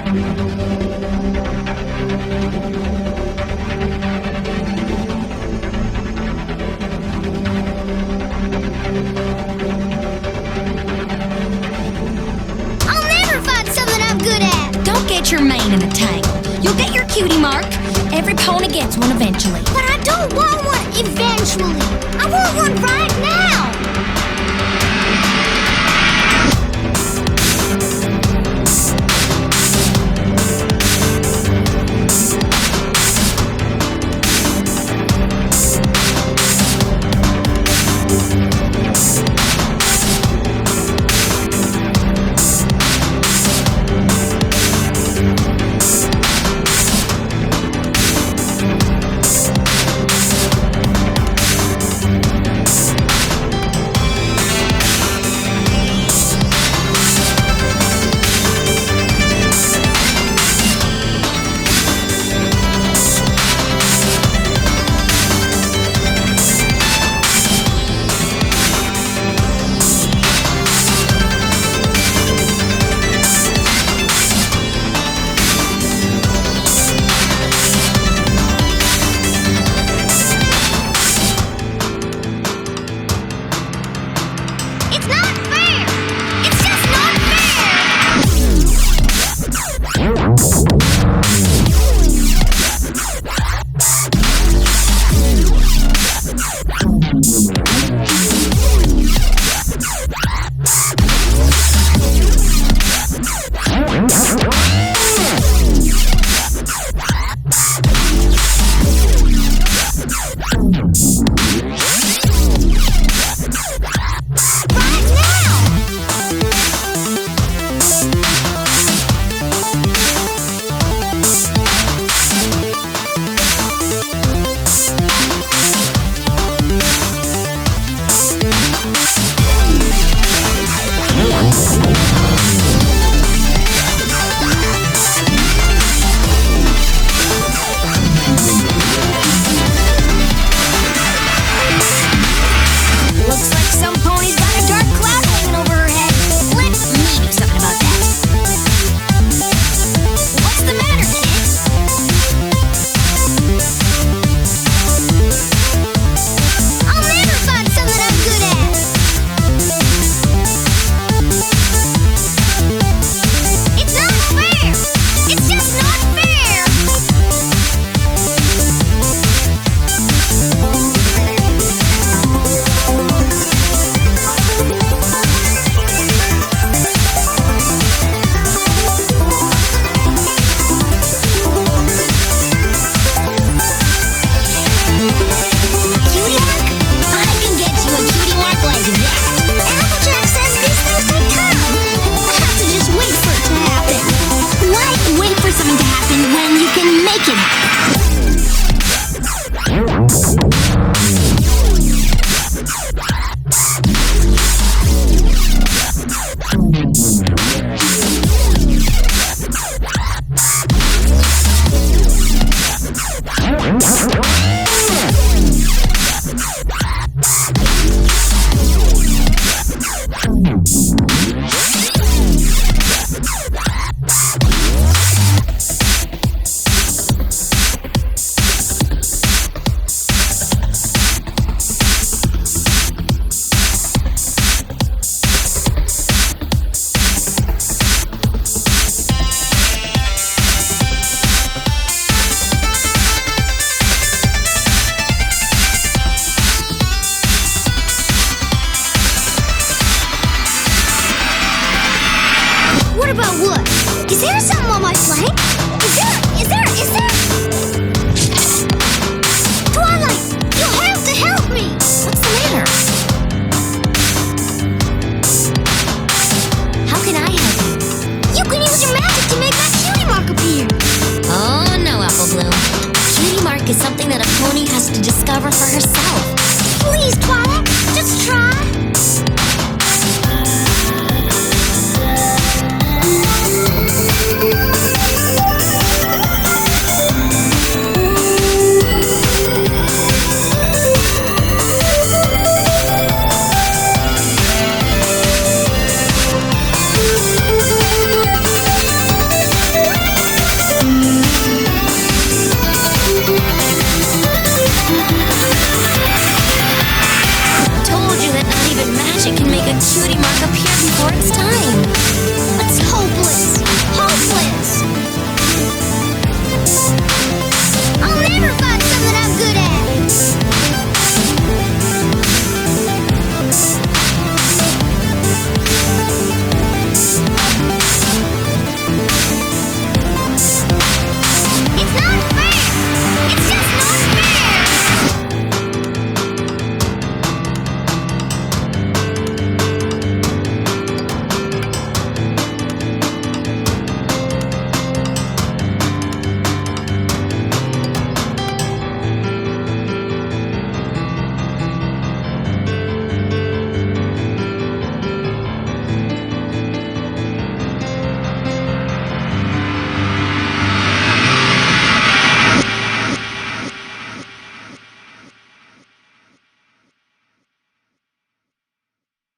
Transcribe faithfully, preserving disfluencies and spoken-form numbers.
I'll never find something I'm good at. Don't get your mane in the tangle. You'll get your cutie mark. Every pony gets one eventually. But I don't want one eventually. I want one right now. It's not fair! It's just not Looks like some pony's got a dark cloud hanging over her head. Let me do something about that. What's the matter, kid? I'll never find something I'm good at. It's not fair. It's just not fair. Cutie mark? I can get you a cutie mark like that. Applejack says these things take time. I have to just wait for it to happen. Why wait for something to happen when you can make it What about wood? Is there something on my flank?